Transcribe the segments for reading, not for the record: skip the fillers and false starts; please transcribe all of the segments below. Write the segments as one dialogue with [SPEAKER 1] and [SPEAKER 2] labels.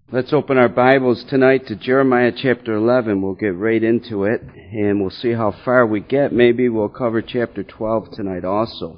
[SPEAKER 1] Let's open our Bibles tonight to Jeremiah chapter 11. We'll get right into it, and we'll see how far we get. Maybe we'll cover chapter 12 tonight also.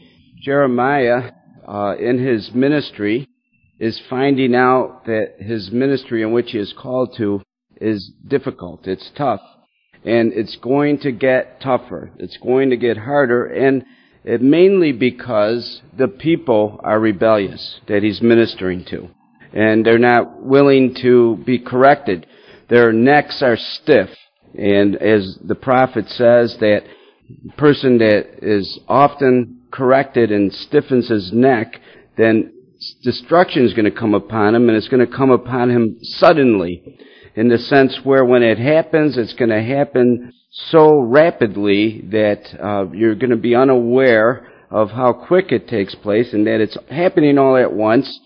[SPEAKER 1] Jeremiah, in his ministry, is finding out that his ministry in which he is called to is difficult. It's tough, and it's going to get tougher. It's going to get harder, and mainly because the people are rebellious that he's ministering to. And they're not willing to be corrected. Their necks are stiff. And as the prophet says, that person that is often corrected and stiffens his neck, then destruction is going to come upon him, and it's going to come upon him suddenly, in the sense where when it happens, it's going to happen so rapidly that you're going to be unaware of how quick it takes place, and that it's happening all at once.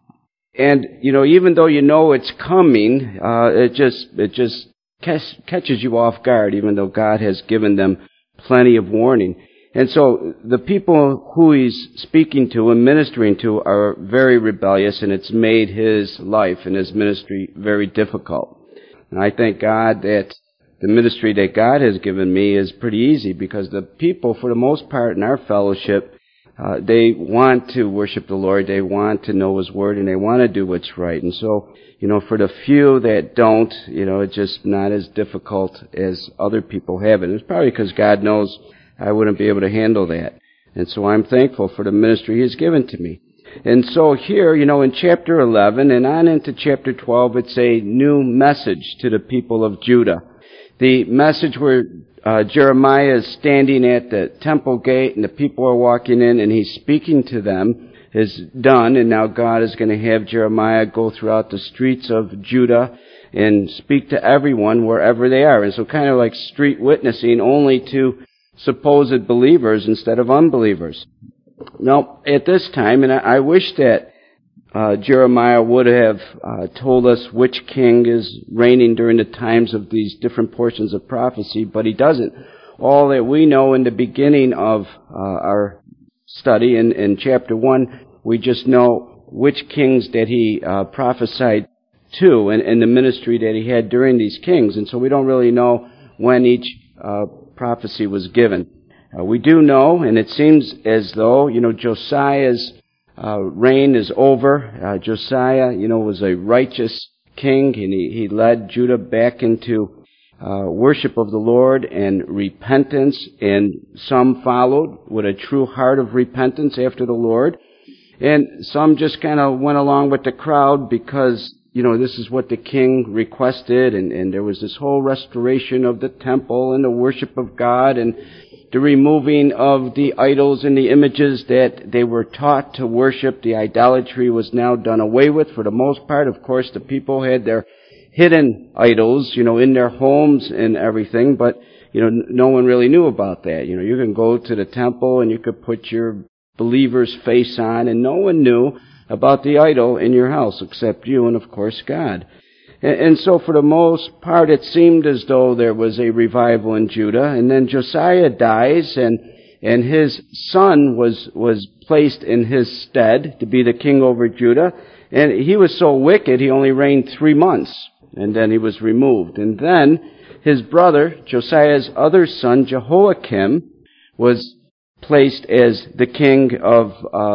[SPEAKER 1] And, even though you know it's coming, it just catches you off guard, even though God has given them plenty of warning. And so the people who he's speaking to and ministering to are very rebellious, and it's made his life and his ministry very difficult. And I thank God that the ministry that God has given me is pretty easy, because the people, for the most part in our fellowship, they want to worship the Lord, they want to know His Word, and they want to do what's right. And so, for the few that don't, it's just not as difficult as other people have it. And it's probably because God knows I wouldn't be able to handle that. And so I'm thankful for the ministry He's given to me. And so here, in chapter 11 and on into chapter 12, it's a new message to the people of Judah. The message where Jeremiah is standing at the temple gate and the people are walking in and he's speaking to them is done, and now God is going to have Jeremiah go throughout the streets of Judah and speak to everyone wherever they are. And so kind of like street witnessing, only to supposed believers instead of unbelievers. Now, at this time, and I wish that Jeremiah would have told us which king is reigning during the times of these different portions of prophecy, but he doesn't. All that we know in the beginning of our study in chapter 1, we just know which kings that he prophesied to and the ministry that he had during these kings. And so we don't really know when each prophecy was given. We do know, and it seems as though, Josiah's reign is over. Josiah, was a righteous king, and he led Judah back into worship of the Lord and repentance, and some followed with a true heart of repentance after the Lord, and some just kind of went along with the crowd because, this is what the king requested, and there was this whole restoration of the temple and the worship of God, and the removing of the idols and the images that they were taught to worship. The idolatry was now done away with for the most part. Of course, the people had their hidden idols, in their homes and everything, but, no one really knew about that. You can go to the temple and you could put your believer's face on, and no one knew about the idol in your house except you and, of course, God. And so for the most part, it seemed as though there was a revival in Judah. And then Josiah dies, and his son was placed in his stead to be the king over Judah. And he was so wicked, he only reigned 3 months, and then he was removed. And then his brother, Josiah's other son, Jehoiakim, was placed as the king of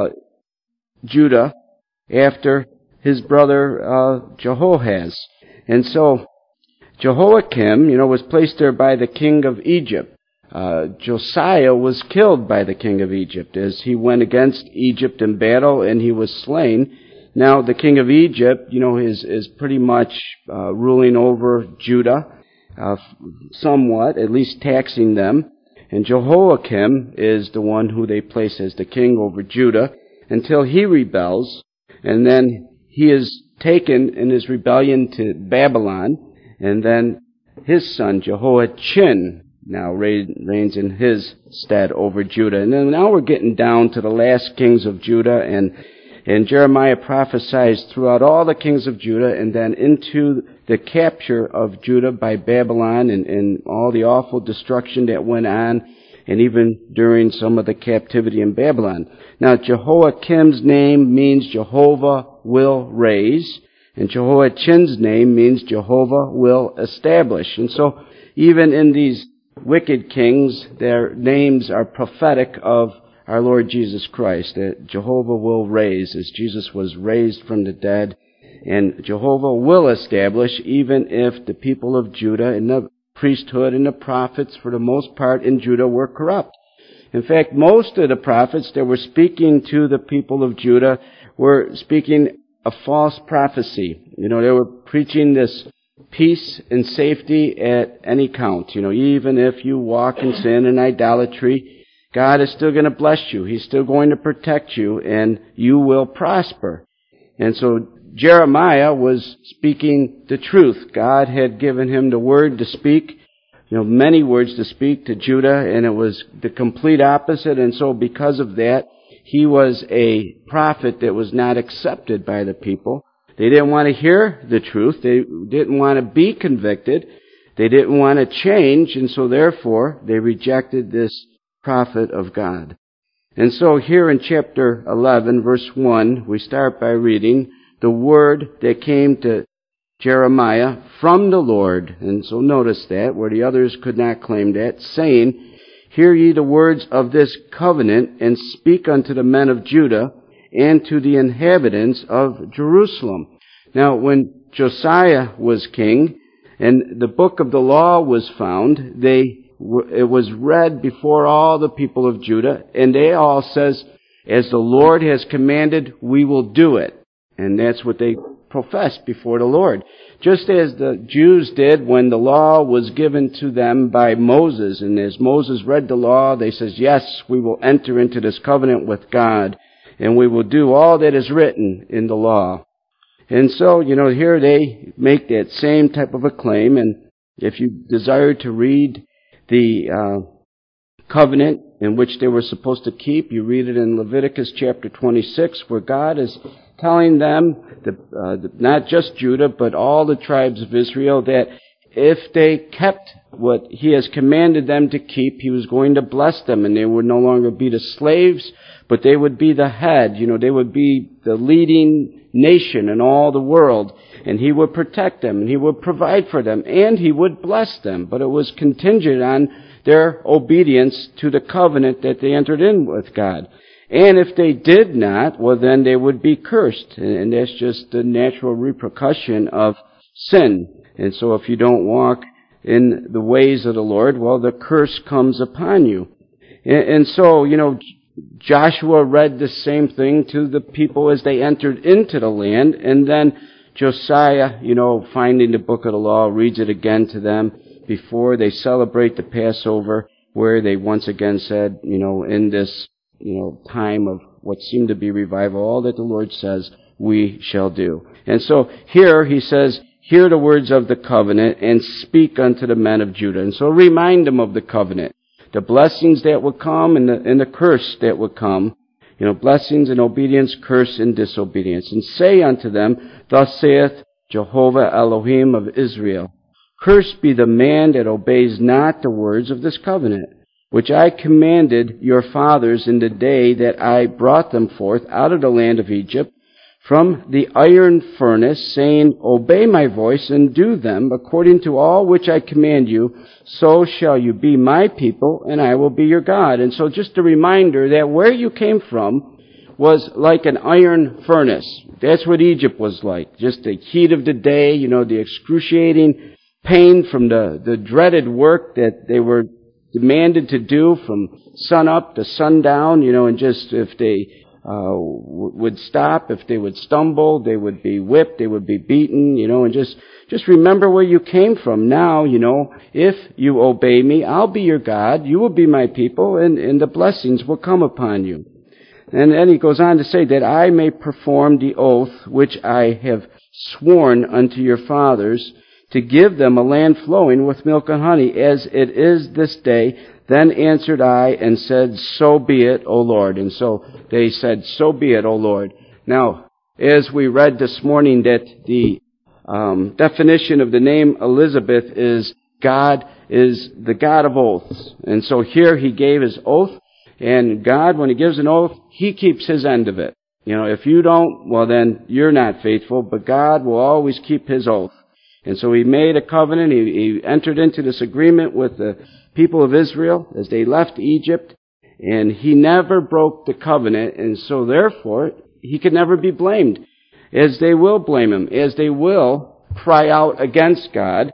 [SPEAKER 1] Judah after his brother Jehoahaz. And so Jehoiakim, was placed there by the king of Egypt. Josiah was killed by the king of Egypt as he went against Egypt in battle, and he was slain. Now the king of Egypt, is pretty much ruling over Judah, somewhat, at least taxing them. And Jehoiakim is the one who they place as the king over Judah until he rebels, and then he is taken in his rebellion to Babylon, and then his son Jehoiachin now reigns in his stead over Judah. And then now we're getting down to the last kings of Judah, and Jeremiah prophesies throughout all the kings of Judah, and then into the capture of Judah by Babylon, and all the awful destruction that went on, and even during some of the captivity in Babylon. Now, Jehoiakim's name means Jehovah will raise, And Jehoiachin's name means Jehovah will establish. And so even in these wicked kings, their names are prophetic of our Lord Jesus Christ, that Jehovah will raise, as Jesus was raised from the dead. And Jehovah will establish, even if the people of Judah and the priesthood and the prophets, for the most part in Judah, were corrupt. In fact, most of the prophets that were speaking to the people of Judah were speaking a false prophecy. They were preaching this peace and safety at any count. Even if you walk in sin and idolatry, God is still going to bless you. He's still going to protect you, and you will prosper. And so Jeremiah was speaking the truth. God had given him the word to speak, many words to speak to Judah, and it was the complete opposite. And so because of that, he was a prophet that was not accepted by the people. They didn't want to hear the truth. They didn't want to be convicted. They didn't want to change, and so therefore they rejected this prophet of God. And so here in chapter 11, verse 1, we start by reading the word that came to Jeremiah from the Lord. And so notice that, where the others could not claim that, saying, Hear ye the words of this covenant, and speak unto the men of Judah, and to the inhabitants of Jerusalem. Now, when Josiah was king, and the book of the law was found, it was read before all the people of Judah, and they all says, as the Lord has commanded, we will do it. And that's what they professed before the Lord. Just as the Jews did when the law was given to them by Moses, and as Moses read the law, they says, yes, we will enter into this covenant with God, and we will do all that is written in the law. And so, here they make that same type of a claim, and if you desire to read the covenant in which they were supposed to keep, you read it in Leviticus chapter 26, where God is telling them, not just Judah, but all the tribes of Israel, that if they kept what He has commanded them to keep, He was going to bless them, and they would no longer be the slaves, but they would be the head. They would be the leading nation in all the world, and He would protect them, and He would provide for them, and He would bless them. But it was contingent on their obedience to the covenant that they entered in with God. And if they did not, well, then they would be cursed. And that's just the natural repercussion of sin. And so if you don't walk in the ways of the Lord, well, the curse comes upon you. And so, Joshua read the same thing to the people as they entered into the land. And then Josiah, finding the book of the law, reads it again to them before they celebrate the Passover, where they once again said, in this time of what seemed to be revival, all that the Lord says we shall do. And so here he says, hear the words of the covenant and speak unto the men of Judah. And so remind them of the covenant, the blessings that would come and the curse that would come, blessings and obedience, curse and disobedience. And say unto them, thus saith Jehovah Elohim of Israel, Cursed be the man that obeys not the words of this covenant, which I commanded your fathers in the day that I brought them forth out of the land of Egypt, from the iron furnace, saying, Obey my voice and do them according to all which I command you, so shall you be my people, and I will be your God. And so just a reminder that where you came from was like an iron furnace. That's what Egypt was like. Just the heat of the day, the excruciating pain from the dreaded work that they were demanded to do from sun up to sundown, and just if they would stop, if they would stumble, they would be whipped, they would be beaten, and just remember where you came from. Now, if you obey me, I'll be your God, you will be my people, and the blessings will come upon you. And then he goes on to say that I may perform the oath which I have sworn unto your fathers, to give them a land flowing with milk and honey, as it is this day. Then answered I and said, So be it, O Lord. And so they said, So be it, O Lord. Now, as we read this morning that the definition of the name Elizabeth is God is the God of oaths. And so here he gave his oath, and God, when He gives an oath, He keeps His end of it. If you don't, well then you're not faithful, but God will always keep His oath. And so He made a covenant, He entered into this agreement with the people of Israel as they left Egypt, and He never broke the covenant, and so therefore He could never be blamed, as they will blame Him, as they will cry out against God,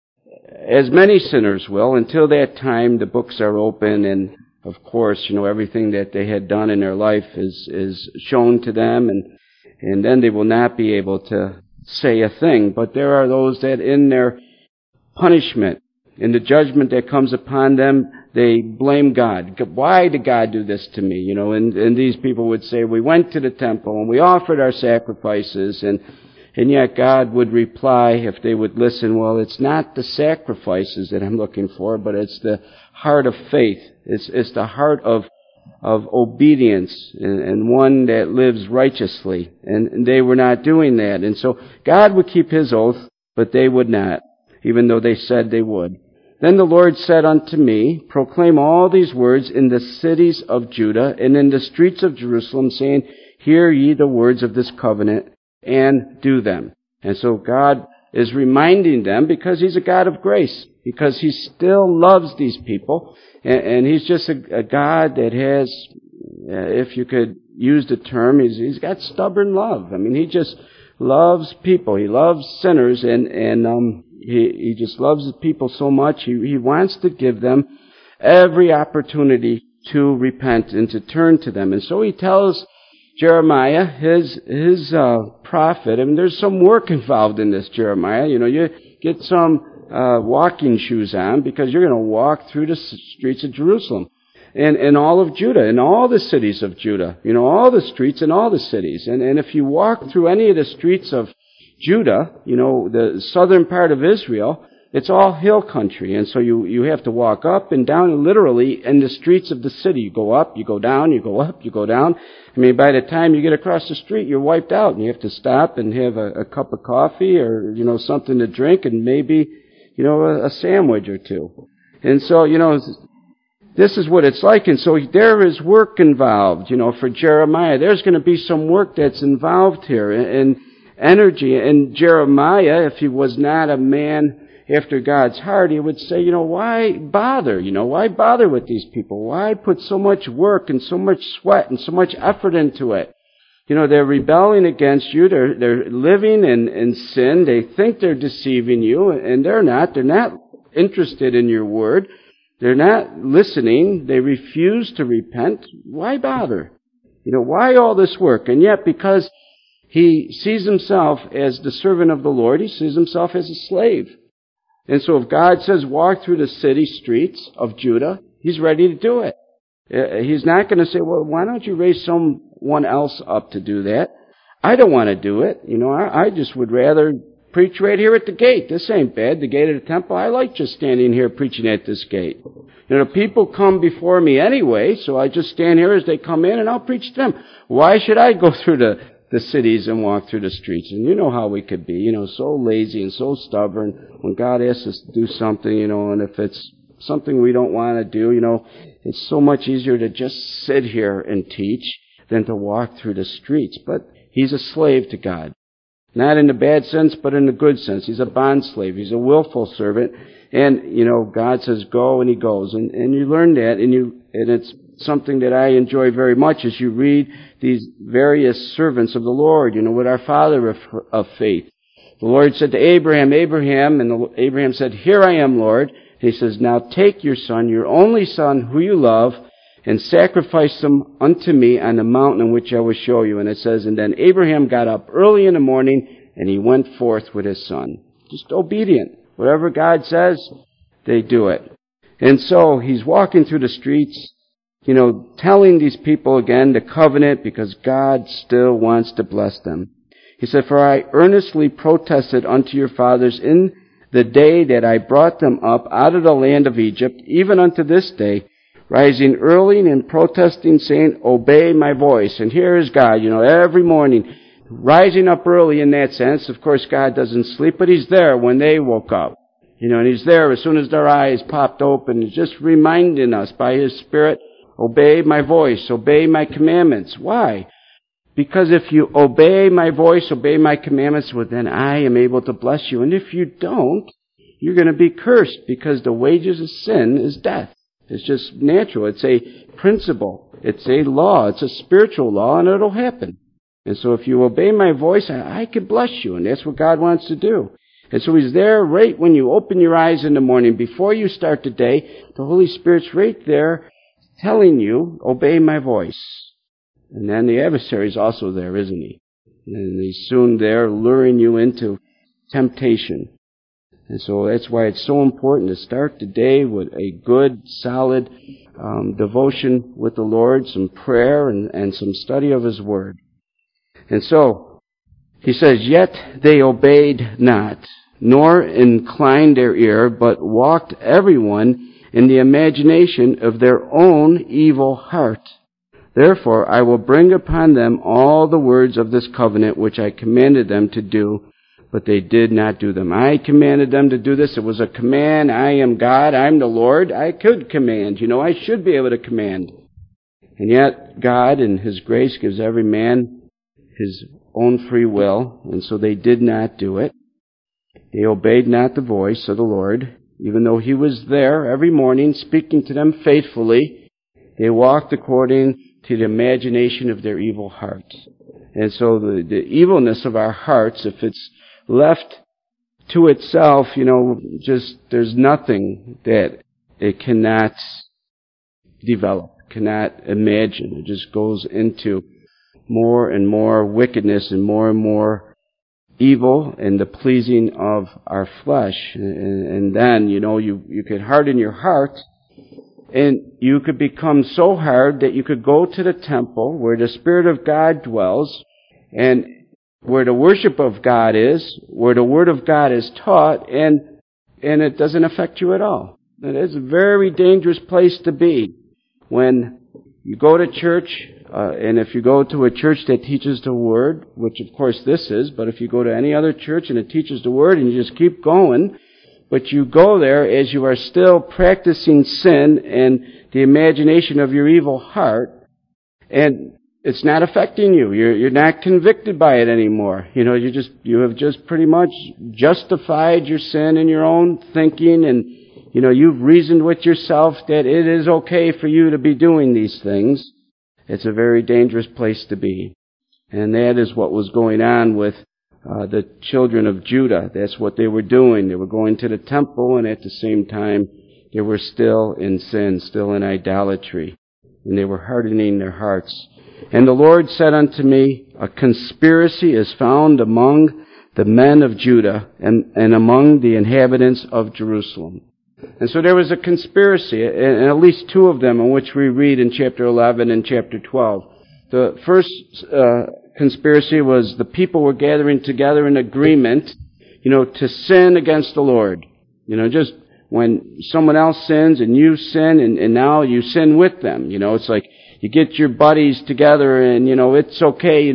[SPEAKER 1] as many sinners will. Until that time, the books are open, and of course, everything that they had done in their life is shown to them, and then they will not be able to say a thing. But there are those that in their punishment, in the judgment that comes upon them, they blame God. Why did God do this to me? And these people would say, we went to the temple and we offered our sacrifices, and yet God would reply, if they would listen, well, it's not the sacrifices that I'm looking for, but it's the heart of faith. It's the heart of obedience and one that lives righteously. And they were not doing that. And so God would keep His oath, but they would not, even though they said they would. Then the Lord said unto me, proclaim all these words in the cities of Judah and in the streets of Jerusalem, saying, hear ye the words of this covenant, and do them. And so God is reminding them, because He's a God of grace, because He still loves these people, and He's just a God that has, if you could use the term, He's got stubborn love. I mean, He just loves people. He loves sinners, and He just loves the people so much. He wants to give them every opportunity to repent and to turn to them. And so He tells Jeremiah, his prophet, I mean, there's some work involved in this, Jeremiah. You get some walking shoes on, because you're going to walk through the streets of Jerusalem and all of Judah and all the cities of Judah, all the streets and all the cities. And if you walk through any of the streets of Judah, the southern part of Israel, it's all hill country. And so you have to walk up and down, and literally in the streets of the city. You go up, you go down, you go up, you go down. I mean, by the time you get across the street, you're wiped out, and you have to stop and have a cup of coffee or, something to drink, and maybe, a sandwich or two. And so, this is what it's like. And so there is work involved, for Jeremiah. There's going to be some work that's involved here, and energy. And Jeremiah, if he was not a man after God's heart, he would say, why bother? Why bother with these people? Why put so much work and so much sweat and so much effort into it? They're rebelling against you. They're living in sin. They think they're deceiving you, and they're not. They're not interested in your word. They're not listening. They refuse to repent. Why bother? Why all this work? And yet, because he sees himself as the servant of the Lord, he sees himself as a slave. And so if God says walk through the city streets of Judah, he's ready to do it. He's not going to say, well, why don't you raise someone else up to do that? I don't want to do it. I just would rather preach right here at the gate. This ain't bad, the gate of the temple. I like just standing here preaching at this gate. The people come before me anyway, so I just stand here as they come in and I'll preach to them. Why should I go through the cities and walk through the streets? And you know how we could be, so lazy and so stubborn when God asks us to do something, and if it's something we don't want to do, it's so much easier to just sit here and teach than to walk through the streets. But he's a slave to God. Not in the bad sense, but in the good sense. He's a bond slave. He's a willful servant. And, God says go, and he goes. And you learn that, and it's something that I enjoy very much as you read these various servants of the Lord, with our father of faith. The Lord said to Abraham, and Abraham said, here I am, Lord. He says, now take your son, your only son, who you love, and sacrifice him unto me on the mountain in which I will show you. And it says, and then Abraham got up early in the morning, and he went forth with his son. Just obedient. Whatever God says, they do it. And so he's walking through the streets, telling these people again the covenant, because God still wants to bless them. He said, for I earnestly protested unto your fathers in the day that I brought them up out of the land of Egypt, even unto this day, rising early and protesting, saying, obey my voice. And here is God, every morning, rising up early in that sense. Of course, God doesn't sleep, but he's there when they woke up. And he's there as soon as their eyes popped open. He's just reminding us by his Spirit, obey my voice, obey my commandments. Why? Because if you obey my voice, obey my commandments, well, then I am able to bless you. And if you don't, you're going to be cursed, because the wages of sin is death. It's just natural. It's a principle. It's a law. It's a spiritual law, and it'll happen. And so if you obey my voice, I can bless you, and that's what God wants to do. And so He's there right when you open your eyes in the morning. Before you start the day, the Holy Spirit's right there telling you, obey my voice. And then the adversary's also there, isn't he? And he's soon there luring you into temptation. And so that's why it's so important to start the day with a good, solid devotion with the Lord, some prayer and some study of His Word. And so, He says, yet they obeyed not, nor inclined their ear, but walked everyone in the imagination of their own evil heart. Therefore I will bring upon them all the words of this covenant which I commanded them to do, but they did not do them. I commanded them to do this. It was a command. I am God. I'm the Lord. I could command. I should be able to command. And yet God in His grace gives every man his own free will, and so they did not do it. They obeyed not the voice of the Lord, even though He was there every morning speaking to them faithfully. They walked according to the imagination of their evil heart. And so the evilness of our hearts, if it's left to itself, just there's nothing that it cannot develop, cannot imagine. It just goes into more and more wickedness and more evil and the pleasing of our flesh. And then, you could harden your heart, and you could become so hard that you could go to the temple where the Spirit of God dwells, and where the worship of God is, where the Word of God is taught, and it doesn't affect you at all. It is a very dangerous place to be when you go to church, and if you go to a church that teaches the Word, which of course this is, but if you go to any other church and it teaches the Word and you just keep going, but you go there as you are still practicing sin and the imagination of your evil heart, and it's not affecting you. You're not convicted by it anymore. You have just pretty much justified your sin in your own thinking, and you've reasoned with yourself that it is okay for you to be doing these things. It's a very dangerous place to be. And that is what was going on with the children of Judah. That's what they were doing. They were going to the temple, and at the same time, they were still in sin, still in idolatry. And they were hardening their hearts. And the Lord said unto me, a conspiracy is found among the men of Judah and among the inhabitants of Jerusalem. And so there was a conspiracy, and at least two of them, in which we read in chapter 11 and chapter 12. The first conspiracy was the people were gathering together in agreement, to sin against the Lord. Just when someone else sins and you sin, and now you sin with them. It's like you get your buddies together, and it's okay,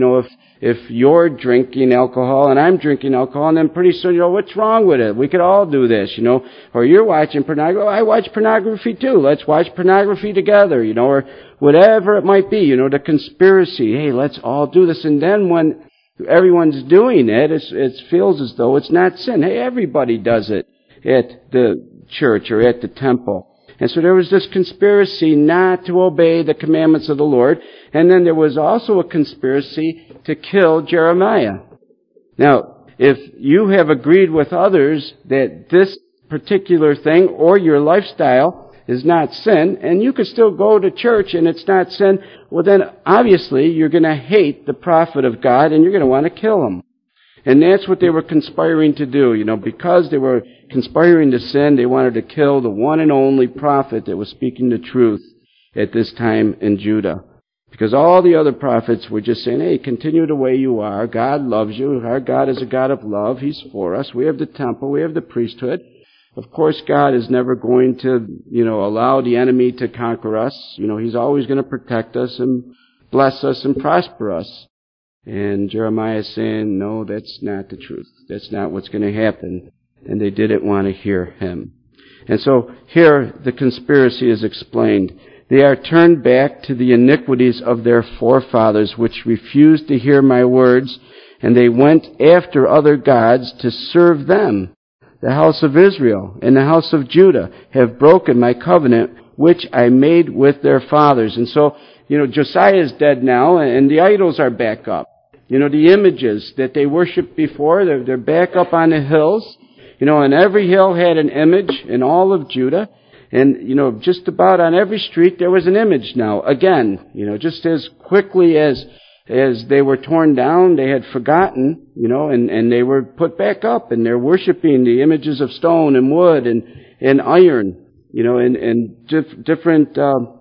[SPEAKER 1] if you're drinking alcohol and I'm drinking alcohol, and then pretty soon, what's wrong with it? We could all do this, Or you're watching pornography. I watch pornography too. Let's watch pornography together, or whatever it might be, the conspiracy. Hey, let's all do this. And then when everyone's doing it, it feels as though it's not sin. Hey, everybody does it at the church or at the temple. And so there was this conspiracy not to obey the commandments of the Lord. And then there was also a conspiracy to kill Jeremiah. Now, if you have agreed with others that this particular thing or your lifestyle is not sin, and you could still go to church and it's not sin, well then obviously you're going to hate the prophet of God and you're going to want to kill him. And that's what they were conspiring to do. Because they were conspiring to sin, they wanted to kill the one and only prophet that was speaking the truth at this time in Judah. Because all the other prophets were just saying, hey, continue the way you are. God loves you. Our God is a God of love. He's for us. We have the temple. We have the priesthood. Of course, God is never going to, allow the enemy to conquer us. He's always going to protect us and bless us and prosper us. And Jeremiah is saying, no, that's not the truth. That's not what's going to happen. And they didn't want to hear him. And so here the conspiracy is explained. They are turned back to the iniquities of their forefathers, which refused to hear my words, and they went after other gods to serve them. The house of Israel and the house of Judah have broken my covenant, which I made with their fathers. And so, Josiah is dead now, and the idols are back up. The images that they worshipped before, they're back up on the hills. And every hill had an image in all of Judah. And, just about on every street there was an image now. Again, just as quickly as they were torn down, they had forgotten, and they were put back up, and they're worshiping the images of stone and wood and iron, and different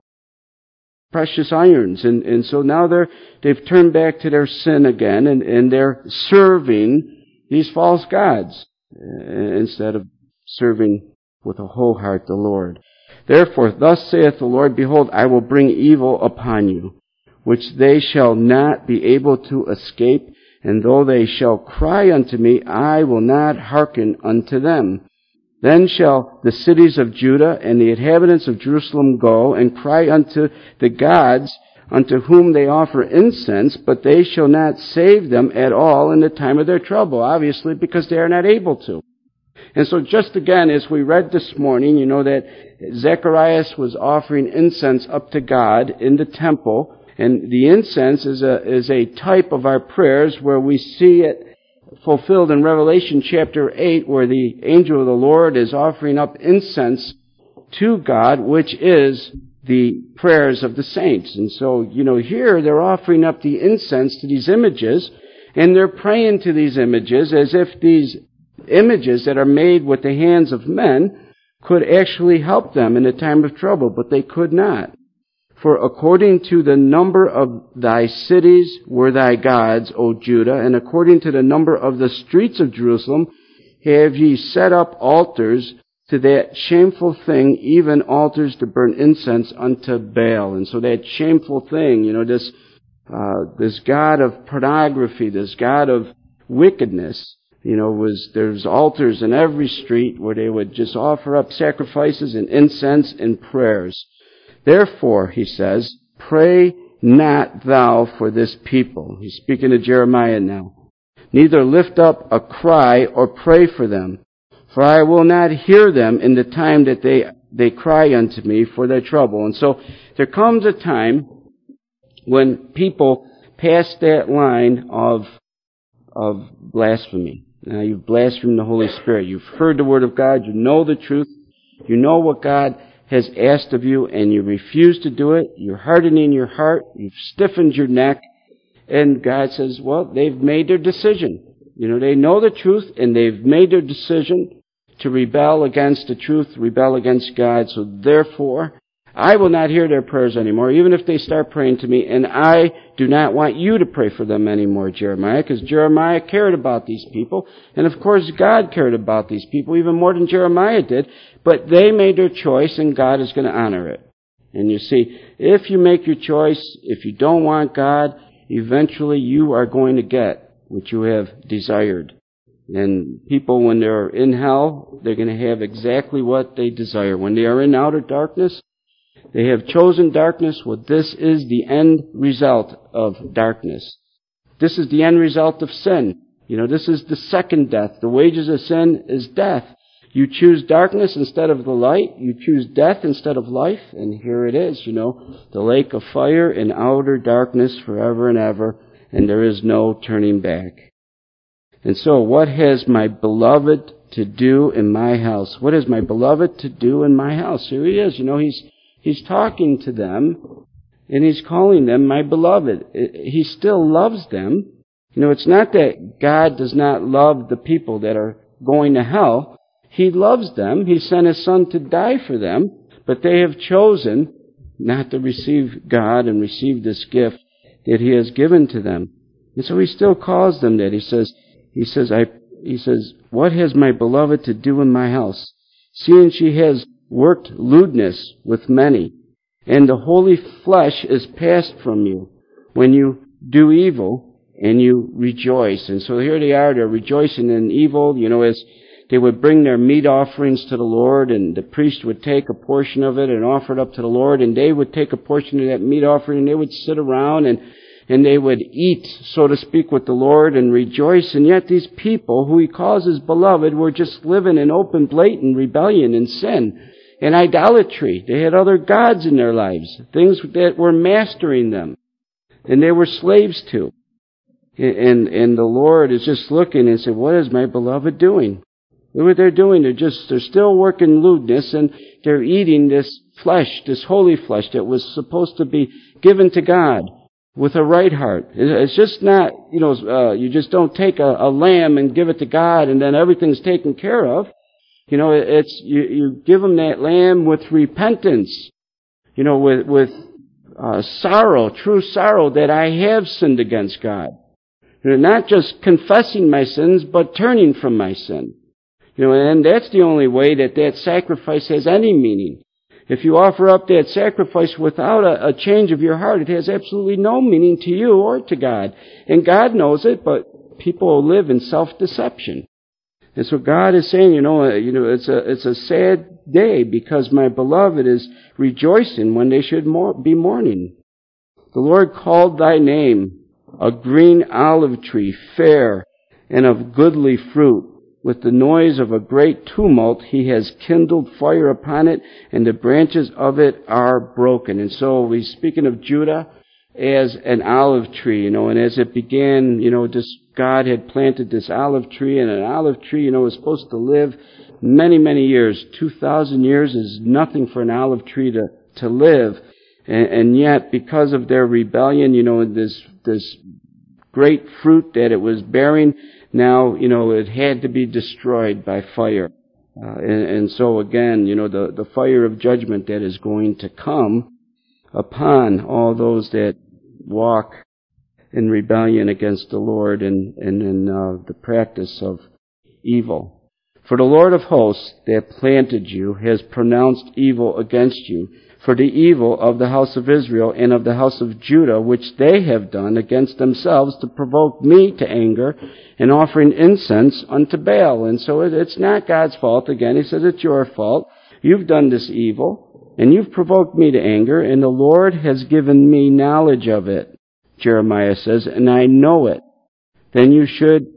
[SPEAKER 1] precious irons. And so now they've turned back to their sin again, and they're serving these false gods instead of serving with a whole heart the Lord. Therefore, thus saith the Lord, behold, I will bring evil upon you, which they shall not be able to escape, and though they shall cry unto me, I will not hearken unto them. Then shall the cities of Judah and the inhabitants of Jerusalem go and cry unto the gods unto whom they offer incense, but they shall not save them at all in the time of their trouble, obviously because they are not able to. And so just again, as we read this morning, that Zacharias was offering incense up to God in the temple, and the incense is a type of our prayers, where we see it fulfilled in Revelation chapter 8, where the angel of the Lord is offering up incense to God, which is the prayers of the saints. And so, here they're offering up the incense to these images, and they're praying to these images as if these images that are made with the hands of men could actually help them in a time of trouble, but they could not. For according to the number of thy cities were thy gods, O Judah, and according to the number of the streets of Jerusalem have ye set up altars to that shameful thing, even altars to burn incense unto Baal. And so that shameful thing, this god of pornography, this god of wickedness, there's altars in every street where they would just offer up sacrifices and incense and prayers. Therefore, he says, pray not thou for this people. He's speaking to Jeremiah now. Neither lift up a cry or pray for them, for I will not hear them in the time that they cry unto me for their trouble. And so there comes a time when people pass that line of blasphemy. Now, you've blasphemed the Holy Spirit. You've heard the Word of God. You know the truth. You know what God has asked of you, and you refuse to do it. You're hardening your heart. You've stiffened your neck. And God says, well, they've made their decision. They know the truth, and they've made their decision to rebel against the truth, rebel against God. So therefore, I will not hear their prayers anymore, even if they start praying to me, and I do not want you to pray for them anymore, Jeremiah, because Jeremiah cared about these people, and of course God cared about these people even more than Jeremiah did, but they made their choice, and God is going to honor it. And you see, if you make your choice, if you don't want God, eventually you are going to get what you have desired. And people, when they're in hell, they're going to have exactly what they desire. When they are in outer darkness, they have chosen darkness. Well, this is the end result of darkness. This is the end result of sin. This is the second death. The wages of sin is death. You choose darkness instead of the light. You choose death instead of life. And here it is, the lake of fire and outer darkness forever and ever. And there is no turning back. And so, what has my beloved to do in my house? What has my beloved to do in my house? Here he is. He's talking to them, and he's calling them my beloved. He still loves them. It's not that God does not love the people that are going to hell. He loves them. He sent His Son to die for them, but they have chosen not to receive God and receive this gift that He has given to them. And so He still calls them that. He says, what has my beloved to do in my house? Seeing she has worked lewdness with many, and the holy flesh is passed from you, when you do evil, and you rejoice. And so here they are, they're rejoicing in evil, as they would bring their meat offerings to the Lord, and the priest would take a portion of it and offer it up to the Lord, and they would take a portion of that meat offering, and they would sit around and they would eat, so to speak, with the Lord and rejoice. And yet these people, who he calls his beloved, were just living in open, blatant rebellion and sin and idolatry. They had other gods in their lives, things that were mastering them, and they were slaves to. And the Lord is just looking and said, what is my beloved doing? Look what they're doing. They're still working lewdness, and they're eating this flesh, this holy flesh that was supposed to be given to God with a right heart. It's just not, you just don't take a lamb and give it to God and then everything's taken care of. It's, you give them that lamb with repentance, with sorrow, true sorrow that I have sinned against God. Not just confessing my sins, but turning from my sin. And that's the only way that sacrifice has any meaning. If you offer up that sacrifice without a change of your heart, it has absolutely no meaning to you or to God. And God knows it, but people live in self-deception. And so God is saying, it's a sad day because my beloved is rejoicing when they should be mourning. The Lord called thy name a green olive tree, fair and of goodly fruit. With the noise of a great tumult, he has kindled fire upon it, and the branches of it are broken. And so we're speaking of Judah as an olive tree, and as it began, God had planted this olive tree, and an olive tree, is supposed to live many, many years. 2,000 years is nothing for an olive tree to live. And yet, because of their rebellion, this great fruit that it was bearing, now, it had to be destroyed by fire. And so again, the fire of judgment that is going to come upon all those that walk in rebellion against the Lord and in the practice of evil. For the Lord of hosts that planted you has pronounced evil against you, for the evil of the house of Israel and of the house of Judah, which they have done against themselves to provoke me to anger, and offering incense unto Baal. And so it's not God's fault. Again, he says it's your fault. You've done this evil, and you've provoked me to anger, and the Lord has given me knowledge of it, Jeremiah says, and I know it. Then you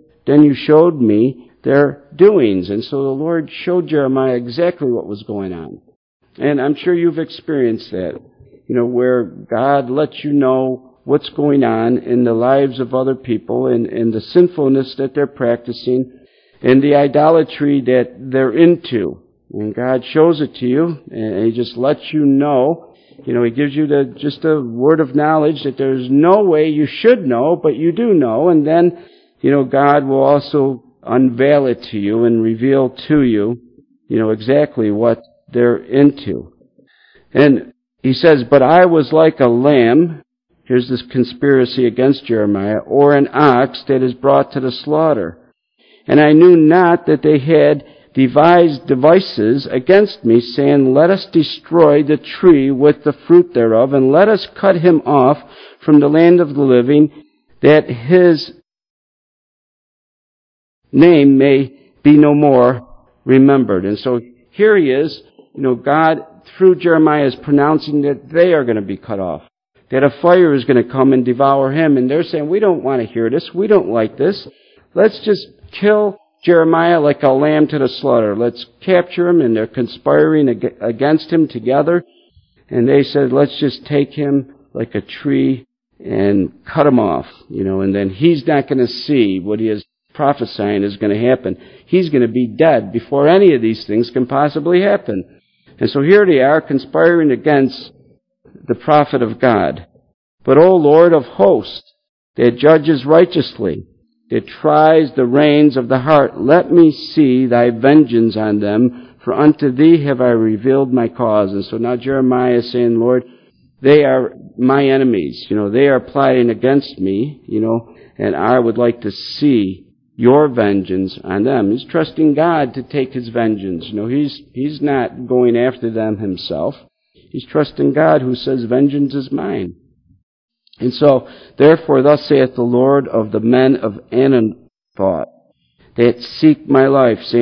[SPEAKER 1] showed me their doings. And so the Lord showed Jeremiah exactly what was going on. And I'm sure you've experienced that, where God lets you know what's going on in the lives of other people and the sinfulness that they're practicing and the idolatry that they're into. And God shows it to you, and he just lets you know. He gives you just a word of knowledge that there's no way you should know, but you do know. And then, God will also unveil it to you and reveal to you, exactly what they're into. And he says, but I was like a lamb, here's this conspiracy against Jeremiah, or an ox that is brought to the slaughter. And I knew not that they had devised devices against me, saying, let us destroy the tree with the fruit thereof, and let us cut him off from the land of the living, that his name may be no more remembered. And so here he is, God, through Jeremiah, is pronouncing that they are going to be cut off, that a fire is going to come and devour him. And they're saying, we don't want to hear this. We don't like this. Let's just kill Jeremiah like a lamb to the slaughter. Let's capture him. And they're conspiring against him together. And they said, let's just take him like a tree and cut him off, and then he's not going to see what he is prophesying is going to happen. He's going to be dead before any of these things can possibly happen. And so here they are conspiring against the prophet of God. But, O Lord of hosts, that judges righteously, that tries the reins of the heart, let me see thy vengeance on them, for unto thee have I revealed my cause. And so now Jeremiah is saying, Lord, they are my enemies. They are plotting against me, and I would like to see your vengeance on them. He's trusting God to take his vengeance. He's not going after them himself. He's trusting God who says, vengeance is mine. And so, therefore, thus saith the Lord of the men of Anathoth, that seek my life, saying,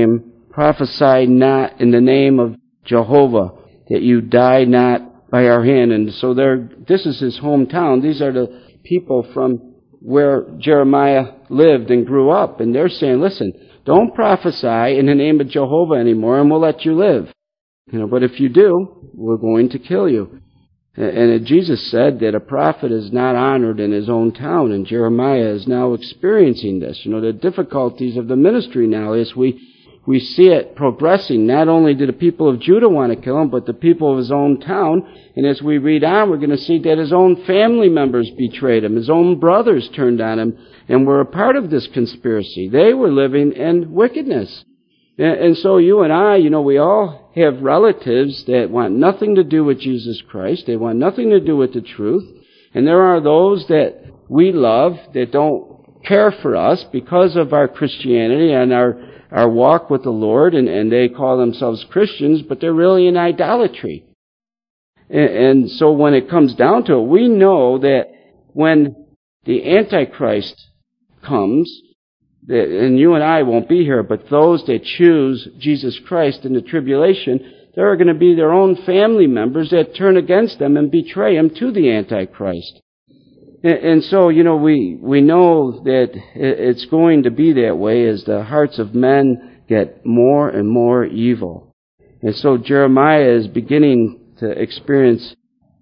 [SPEAKER 1] prophesy not in the name of Jehovah, that you die not by our hand. And so this is his hometown. These are the people from where Jeremiah lived and grew up. And they're saying, listen, don't prophesy in the name of Jehovah anymore, and we'll let you live. But if you do, we're going to kill you. And Jesus said that a prophet is not honored in his own town, and Jeremiah is now experiencing this. The difficulties of the ministry now is we see it progressing. Not only do the people of Judah want to kill him, but the people of his own town. And as we read on, we're going to see that his own family members betrayed him. His own brothers turned on him and were a part of this conspiracy. They were living in wickedness. And so you and I, we all have relatives that want nothing to do with Jesus Christ. They want nothing to do with the truth. And there are those that we love that don't care for us because of our Christianity and our walk with the Lord, and they call themselves Christians, but they're really in idolatry. And so when it comes down to it, we know that when the Antichrist comes, and you and I won't be here, but those that choose Jesus Christ in the tribulation, there are going to be their own family members that turn against them and betray him to the Antichrist. And so, we know that it's going to be that way as the hearts of men get more and more evil. And so Jeremiah is beginning to experience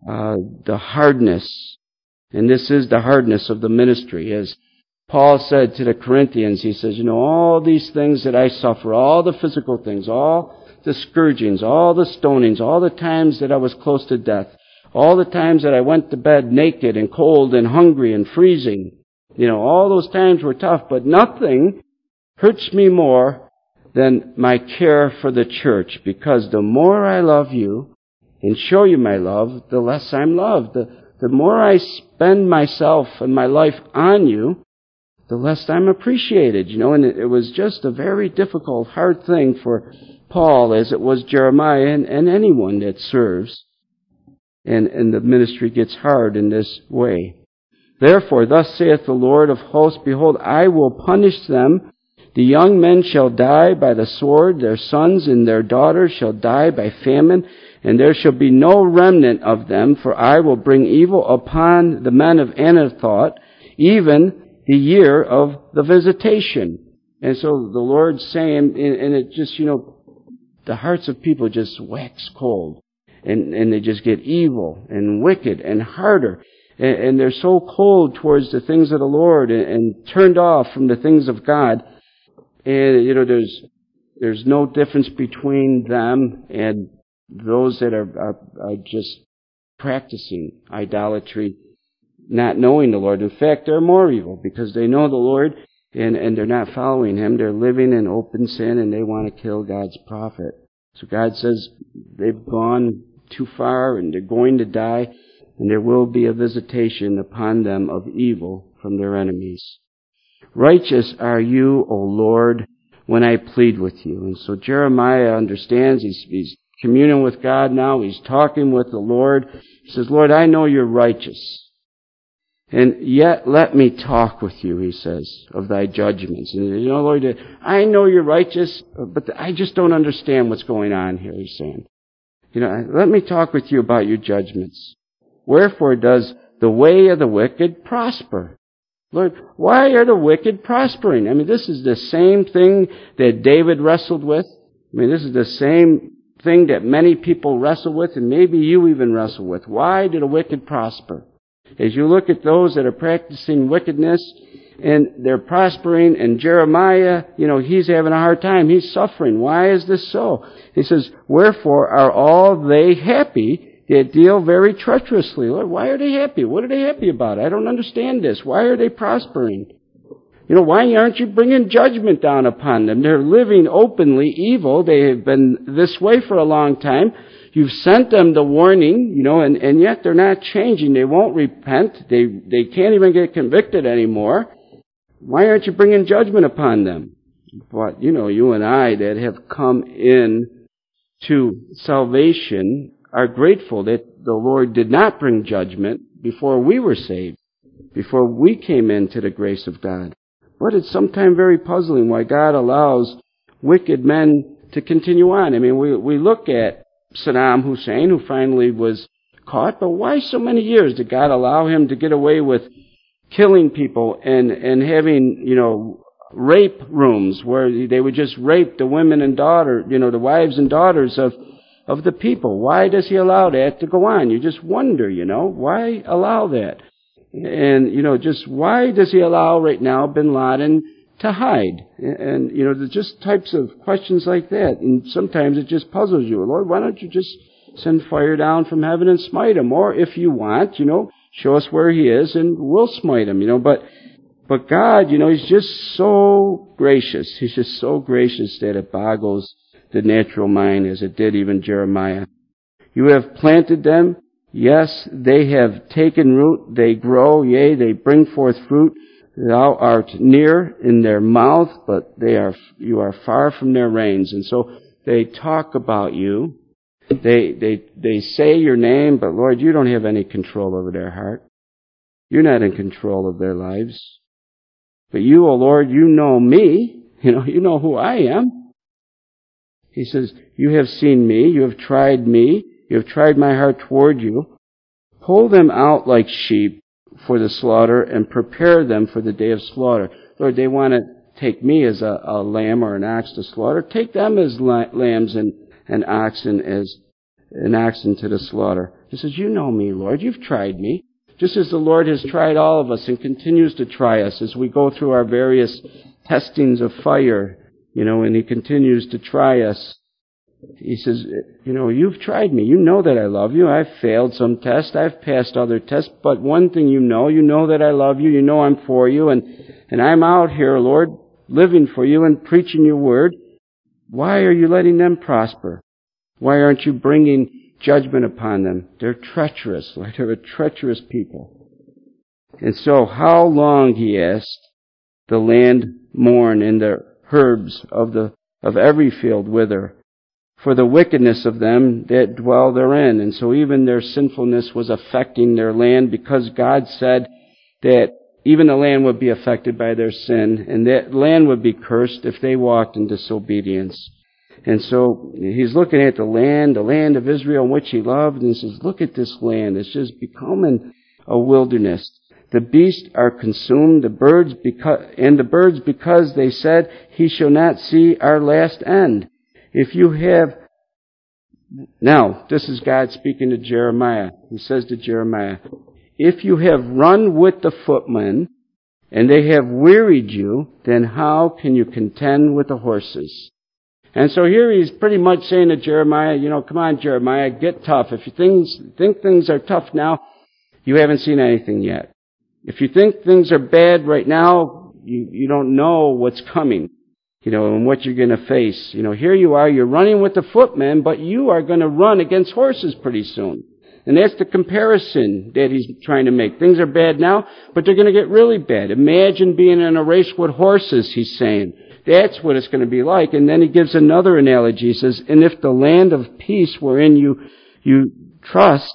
[SPEAKER 1] the hardness. And this is the hardness of the ministry. As Paul said to the Corinthians, he says, all these things that I suffer, all the physical things, all the scourgings, all the stonings, all the times that I was close to death, all the times that I went to bed naked and cold and hungry and freezing, all those times were tough, but nothing hurts me more than my care for the church, because the more I love you and show you my love, the less I'm loved. The more I spend myself and my life on you, the less I'm appreciated, and it was just a very difficult, hard thing for Paul, as it was Jeremiah and anyone that serves. And the ministry gets hard in this way. Therefore, thus saith the Lord of hosts, behold, I will punish them. The young men shall die by the sword, their sons and their daughters shall die by famine, and there shall be no remnant of them, for I will bring evil upon the men of Anathoth, even the year of the visitation. And so the Lord's saying, and it just, the hearts of people just wax cold. And they just get evil and wicked and harder. And they're so cold towards the things of the Lord and turned off from the things of God. And, there's no difference between them and those that are just practicing idolatry, not knowing the Lord. In fact, they're more evil because they know the Lord and they're not following him. They're living in open sin and they want to kill God's prophet. So God says they've gone too far and they're going to die, and there will be a visitation upon them of evil from their enemies. Righteous are you, O Lord, when I plead with you. And so Jeremiah understands, he's communing with God now, he's talking with the Lord. He says, Lord, I know you're righteous. And yet let me talk with you, he says, of thy judgments. And Lord, I know you're righteous, but I just don't understand what's going on here, he's saying. Let me talk with you about your judgments. Wherefore does the way of the wicked prosper? Lord, why are the wicked prospering? This is the same thing that David wrestled with. This is the same thing that many people wrestle with, and maybe you even wrestle with. Why do the wicked prosper? As you look at those that are practicing wickedness, and they're prospering, and Jeremiah, he's having a hard time. He's suffering. Why is this so? He says, wherefore are all they happy that deal very treacherously? Lord, why are they happy? What are they happy about? I don't understand this. Why are they prospering? Why aren't you bringing judgment down upon them? They're living openly evil. They have been this way for a long time. You've sent them the warning, and yet they're not changing. They won't repent. They can't even get convicted anymore. Why aren't you bringing judgment upon them? But, you and I that have come in to salvation are grateful that the Lord did not bring judgment before we were saved, before we came into the grace of God. But it's sometimes very puzzling why God allows wicked men to continue on. I mean, we look at Saddam Hussein, who finally was caught, but why so many years? Did God allow him to get away with killing people and having, rape rooms where they would just rape the women and the wives and daughters of the people? Why does he allow that to go on? You just wonder, why allow that? And, just why does he allow right now bin Laden to hide? And, there's just types of questions like that. And sometimes it just puzzles you. Lord, why don't you just send fire down from heaven and smite him? Or if you want, show us where he is and we'll smite him, But God, he's just so gracious. He's just so gracious that it boggles the natural mind, as it did even Jeremiah. You have planted them. Yes, they have taken root. They grow. Yea, they bring forth fruit. Thou art near in their mouth, but you are far from their reins. And so they talk about you. They say your name, but Lord, you don't have any control over their heart. You're not in control of their lives. But you, O Lord, you know me. You know who I am. He says, you have seen me. You have tried me. You have tried my heart toward you. Pull them out like sheep for the slaughter and prepare them for the day of slaughter. Lord, they want to take me as a lamb or an ox to slaughter. Take them as lambs and oxen as an oxen to the slaughter. He says, you know me, Lord. You've tried me. Just as the Lord has tried all of us and continues to try us as we go through our various testings of fire, and He continues to try us. He says, you've tried me. You know that I love you. I've failed some tests. I've passed other tests. But one thing you know that I love you. You know I'm for you. And I'm out here, Lord, living for you and preaching your word. Why are you letting them prosper? Why aren't you bringing judgment upon them? They're treacherous. Lord, they're a treacherous people. And so how long, he asked, the land mourn and the herbs of every field wither, for the wickedness of them that dwell therein. And so even their sinfulness was affecting their land, because God said that even the land would be affected by their sin, and that land would be cursed if they walked in disobedience. And so he's looking at the land of Israel, which he loved, and he says, look at this land. It's just becoming a wilderness. The beasts are consumed, the birds because they said, he shall not see our last end. Now, this is God speaking to Jeremiah. He says to Jeremiah, if you have run with the footmen, and they have wearied you, then how can you contend with the horses? And so here he's pretty much saying to Jeremiah, come on, Jeremiah, get tough. If you think things are tough now, you haven't seen anything yet. If you think things are bad right now, you don't know what's coming, and what you're going to face. Here you are, you're running with the footmen, but you are going to run against horses pretty soon. And that's the comparison that he's trying to make. Things are bad now, but they're going to get really bad. Imagine being in a race with horses, he's saying. That's what it's going to be like. And then he gives another analogy. He says, and if the land of peace wherein you trust,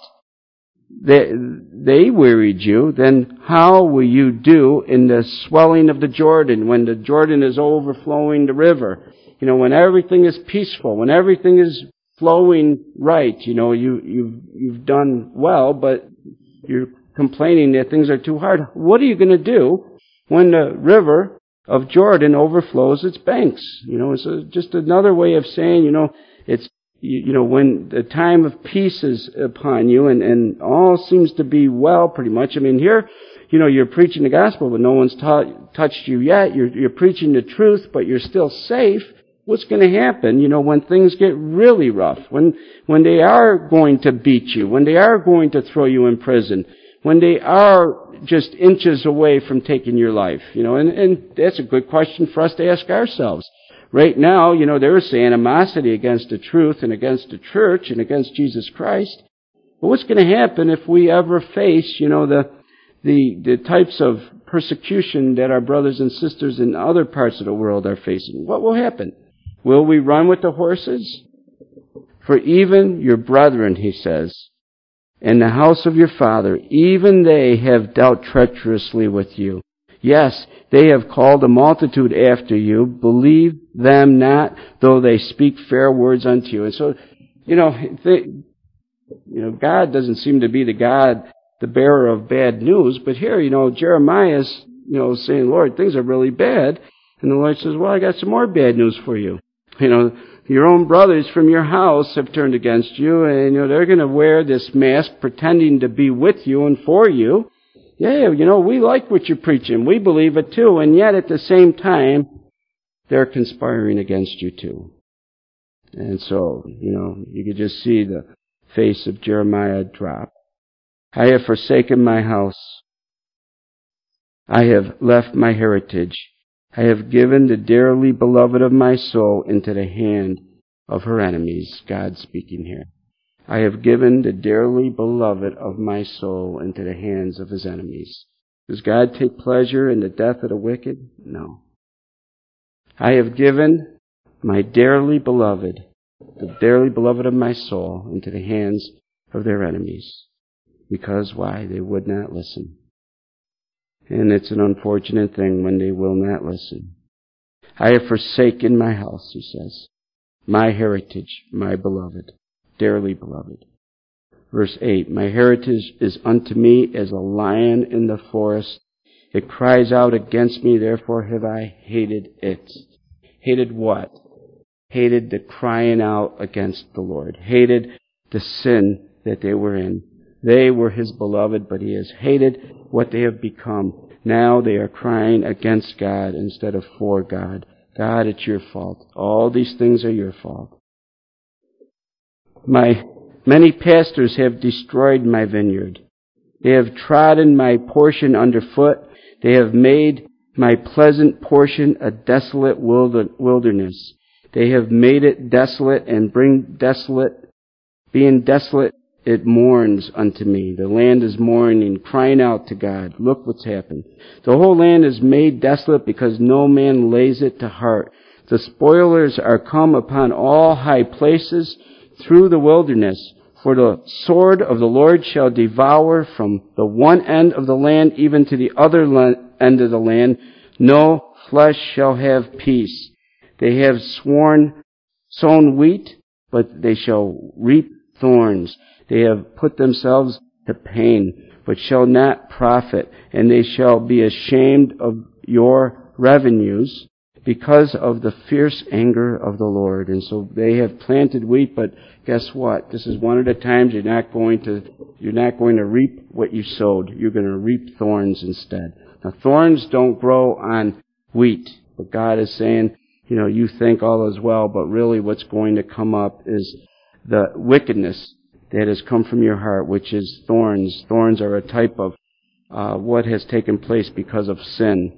[SPEAKER 1] they wearied you, then how will you do in the swelling of the Jordan, when the Jordan is overflowing the river? When everything is peaceful, when everything is flowing right, you've done well, but you're complaining that things are too hard. What are you going to do when the river of Jordan overflows its banks? It's just another way of saying, it's, when the time of peace is upon you and all seems to be well pretty much. I mean, here, you're preaching the gospel, but no one's touched you yet. You're preaching the truth, but you're still safe. What's going to happen, when things get really rough, when they are going to beat you, when they are going to throw you in prison, when they are just inches away from taking your life, and that's a good question for us to ask ourselves. Right now, there is animosity against the truth and against the church and against Jesus Christ. But what's going to happen if we ever face, the types of persecution that our brothers and sisters in other parts of the world are facing? What will happen? Will we run with the horses? For even your brethren, he says, and the house of your father, even they have dealt treacherously with you. Yes, they have called a multitude after you. Believe them not, though they speak fair words unto you. And so, God doesn't seem to be the bearer of bad news. But here, Jeremiah's, saying, Lord, things are really bad. And the Lord says, well, I got some more bad news for you. Your own brothers from your house have turned against you, and they're going to wear this mask pretending to be with you and for you. Yeah, we like what you're preaching. We believe it too. And yet at the same time, they're conspiring against you too. And so, you could just see the face of Jeremiah drop. I have forsaken my house. I have left my heritage. I have given the dearly beloved of my soul into the hand of her enemies. God speaking here. I have given the dearly beloved of my soul into the hands of his enemies. Does God take pleasure in the death of the wicked? No. I have given my dearly beloved, the dearly beloved of my soul, into the hands of their enemies. Because why? They would not listen. And it's an unfortunate thing when they will not listen. I have forsaken my house, he says, my heritage, my beloved, dearly beloved. Verse 8, my heritage is unto me as a lion in the forest. It cries out against me, therefore have I hated it. Hated what? Hated the crying out against the Lord. Hated the sin that they were in. They were his beloved, but he has hated what they have become. Now they are crying against God instead of for God. God, it's your fault. All these things are your fault. My many pastors have destroyed my vineyard. They have trodden my portion underfoot. They have made my pleasant portion a desolate wilderness. They have made it desolate, and being desolate, it mourns unto me. The land is mourning, crying out to God. Look what's happened. The whole land is made desolate because no man lays it to heart. The spoilers are come upon all high places through the wilderness. For the sword of the Lord shall devour from the one end of the land even to the other end of the land. No flesh shall have peace. They have sown wheat, but they shall reap thorns. They have put themselves to pain, but shall not profit, and they shall be ashamed of your revenues because of the fierce anger of the Lord. And so they have planted wheat, but guess what? This is one of the times you're not going to reap what you sowed. You're going to reap thorns instead. Now, thorns don't grow on wheat, but God is saying, you think all is well, but really what's going to come up is the wickedness that has come from your heart, which is thorns. Thorns are a type of what has taken place because of sin.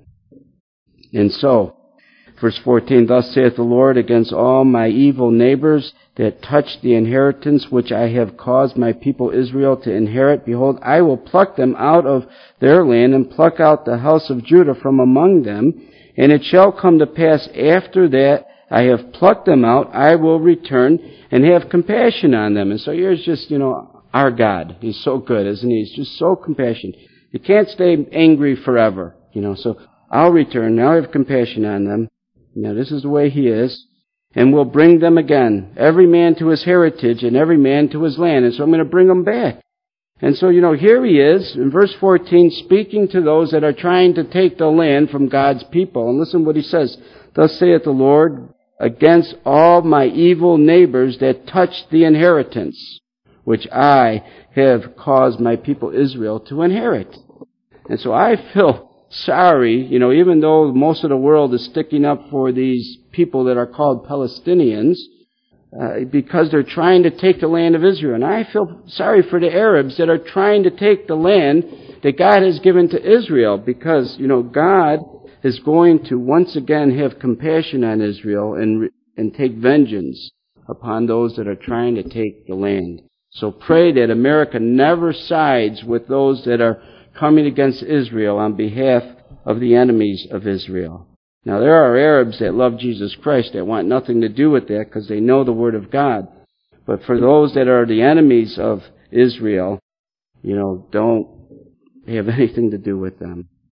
[SPEAKER 1] And so, verse 14, thus saith the Lord, against all my evil neighbors that touch the inheritance which I have caused my people Israel to inherit, behold, I will pluck them out of their land and pluck out the house of Judah from among them. And it shall come to pass after that I have plucked them out, I will return and have compassion on them. And so here's just, our God. He's so good, isn't he? He's just so compassionate. You can't stay angry forever, so I'll return. Now I have compassion on them. This is the way he is. And we'll bring them again, every man to his heritage and every man to his land. And so I'm going to bring them back. And so, here he is, in verse 14, speaking to those that are trying to take the land from God's people. And listen what he says. Thus saith the Lord, against all my evil neighbors that touch the inheritance, which I have caused my people Israel to inherit. And so I feel sorry, even though most of the world is sticking up for these people that are called Palestinians, because they're trying to take the land of Israel. And I feel sorry for the Arabs that are trying to take the land that God has given to Israel, because, God is going to once again have compassion on Israel and take vengeance upon those that are trying to take the land. So pray that America never sides with those that are coming against Israel on behalf of the enemies of Israel. Now, there are Arabs that love Jesus Christ that want nothing to do with that because they know the Word of God. But for those that are the enemies of Israel, don't have anything to do with them.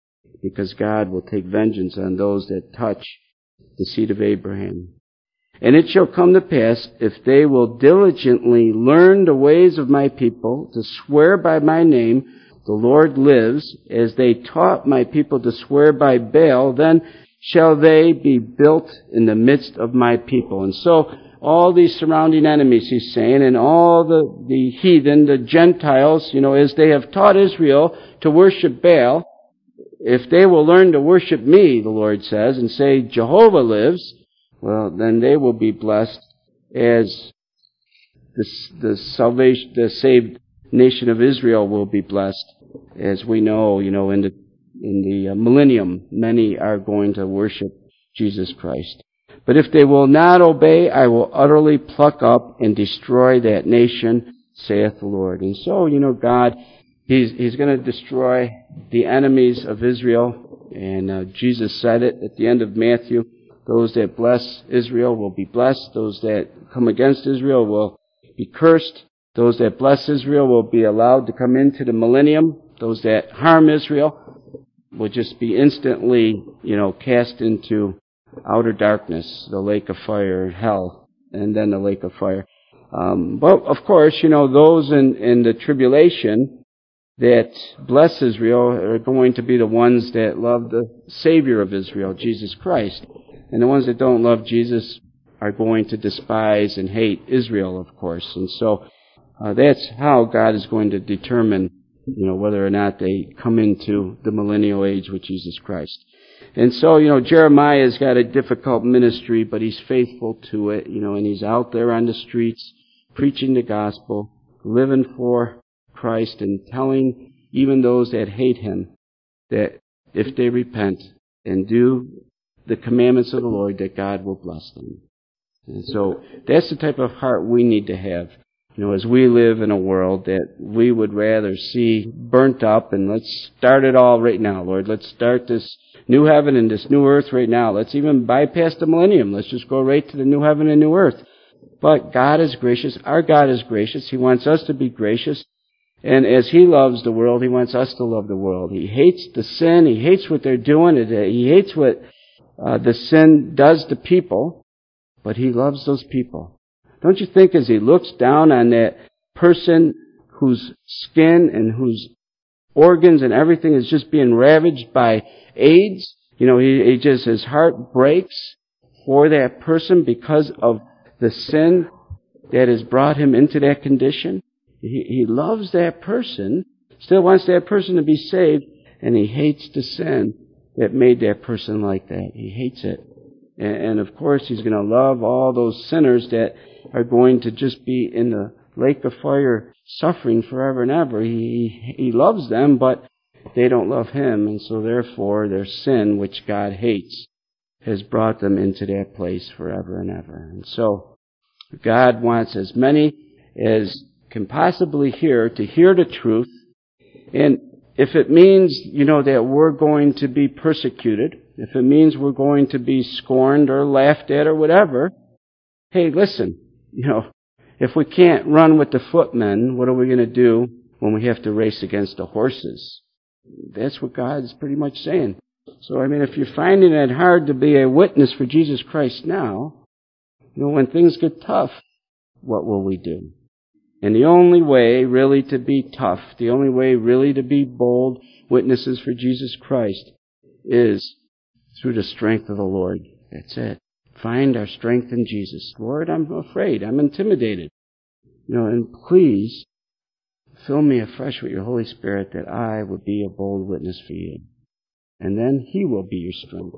[SPEAKER 1] because God will take vengeance on those that touch the seed of Abraham. And it shall come to pass, if they will diligently learn the ways of my people, to swear by my name, the Lord lives, as they taught my people to swear by Baal, then shall they be built in the midst of my people. And so all these surrounding enemies, he's saying, and all the heathen, the Gentiles, as they have taught Israel to worship Baal, if they will learn to worship me, the Lord says, and say, Jehovah lives, well, then they will be blessed as the saved nation of Israel will be blessed. As we know, in the millennium, many are going to worship Jesus Christ. But if they will not obey, I will utterly pluck up and destroy that nation, saith the Lord. And so, God, He's going to destroy the enemies of Israel. And Jesus said it at the end of Matthew. Those that bless Israel will be blessed. Those that come against Israel will be cursed. Those that bless Israel will be allowed to come into the millennium. Those that harm Israel will just be instantly, cast into outer darkness, the lake of fire, hell, and then the lake of fire. But of course, those in the tribulation that bless Israel are going to be the ones that love the Savior of Israel, Jesus Christ. And the ones that don't love Jesus are going to despise and hate Israel, of course. And so that's how God is going to determine, whether or not they come into the millennial age with Jesus Christ. And so, Jeremiah's got a difficult ministry, but he's faithful to it, and he's out there on the streets preaching the gospel, living for Christ, and telling even those that hate him that if they repent and do the commandments of the Lord, that God will bless them. And so that's the type of heart we need to have, as we live in a world that we would rather see burnt up. And let's start it all right now, Lord. Let's start this new heaven and this new earth right now. Let's even bypass the millennium. Let's just go right to the new heaven and new earth. But God is gracious. Our God is gracious. He wants us to be gracious. And as He loves the world, He wants us to love the world. He hates the sin. He hates what they're doing. He hates what the sin does to people. But He loves those people. Don't you think as He looks down on that person whose skin and whose organs and everything is just being ravaged by AIDS, his heart breaks for that person because of the sin that has brought him into that condition? He loves that person, still wants that person to be saved, and He hates the sin that made that person like that. He hates it. And of course, He's going to love all those sinners that are going to just be in the lake of fire suffering forever and ever. He loves them, but they don't love Him, and so therefore their sin, which God hates, has brought them into that place forever and ever. And so God wants as many as can possibly hear to hear the truth. And if it means, that we're going to be persecuted, if it means we're going to be scorned or laughed at or whatever, hey, listen, if we can't run with the footmen, what are we going to do when we have to race against the horses? That's what God's pretty much saying. So, if you're finding it hard to be a witness for Jesus Christ now, when things get tough, what will we do? And the only way really to be tough, the only way really to be bold witnesses for Jesus Christ is through the strength of the Lord. That's it. Find our strength in Jesus. Lord, I'm afraid. I'm intimidated. And please fill me afresh with your Holy Spirit that I would be a bold witness for you. And then He will be your strength.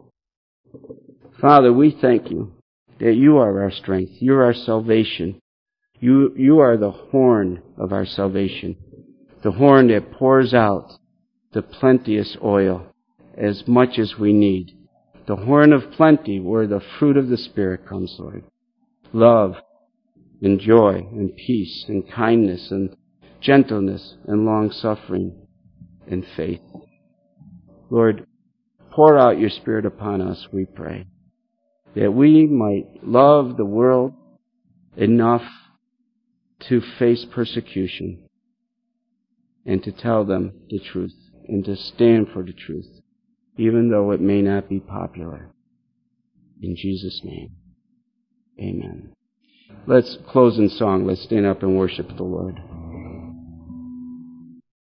[SPEAKER 1] Father, we thank you that you are our strength. You're our salvation. You are the horn of our salvation. The horn that pours out the plenteous oil as much as we need. The horn of plenty where the fruit of the Spirit comes, Lord. Love and joy and peace and kindness and gentleness and long-suffering and faith. Lord, pour out your Spirit upon us, we pray, that we might love the world enough to face persecution and to tell them the truth and to stand for the truth. even though it may not be popular. In Jesus' name, amen. Let's close in song. Let's stand up and worship the Lord.